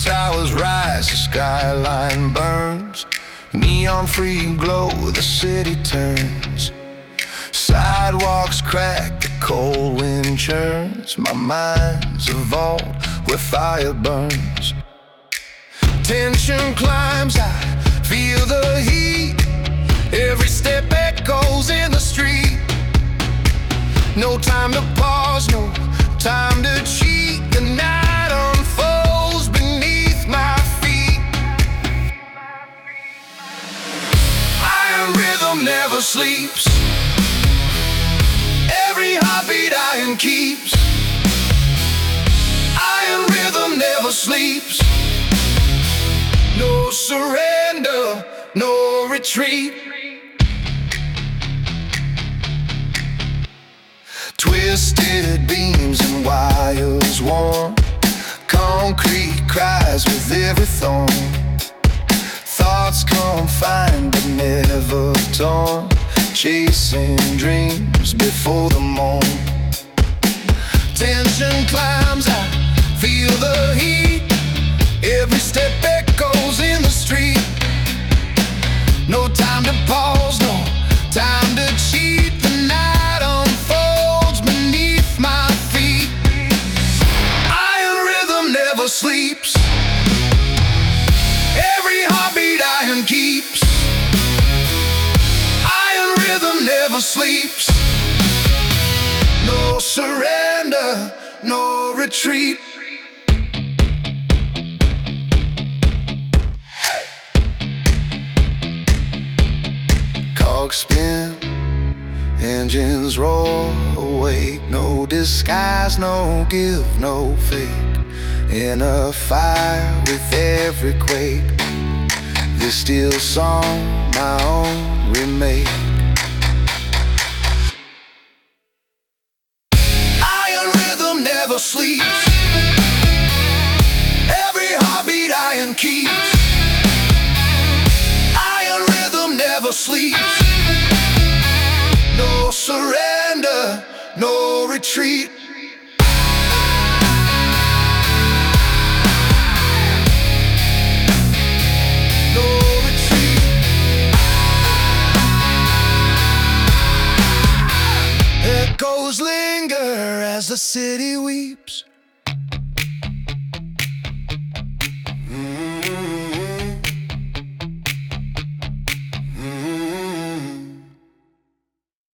towers rise, the skyline burns. Neon free glow, the city turns. Sidewalks crack, the cold wind churns. My mind's a vault where fire burns. Tension climbs, I feel the heat. Every step echoes in the street. No time to pause, no time to cheat. The night unfolds beneath my feet. Iron rhythm never sleeps. Every heartbeat iron keeps. Iron rhythm never sleeps. No surrender, no retreat. Twisted beams and wires worn. Concrete cries with every thorn. Thoughts confined but never torn. Chasing dreams before the morn. Tension climbs, I feel the heat. Every step echoes in the street. No time to pause, no time to cheat. The night unfolds beneath my feet. Iron rhythm never sleeps. Every heartbeat iron keeps. Iron rhythm never sleeps. No surrender, no retreat. Cogs spin, engines roar, awake. No disguise, no give, no fake. In a fire with every quake. This steel song, my own remake. Iron rhythm never sleeps. Every heartbeat iron keeps. Iron rhythm never sleeps. No surrender, no retreat. No retreat. Echoes linger as the city weeps.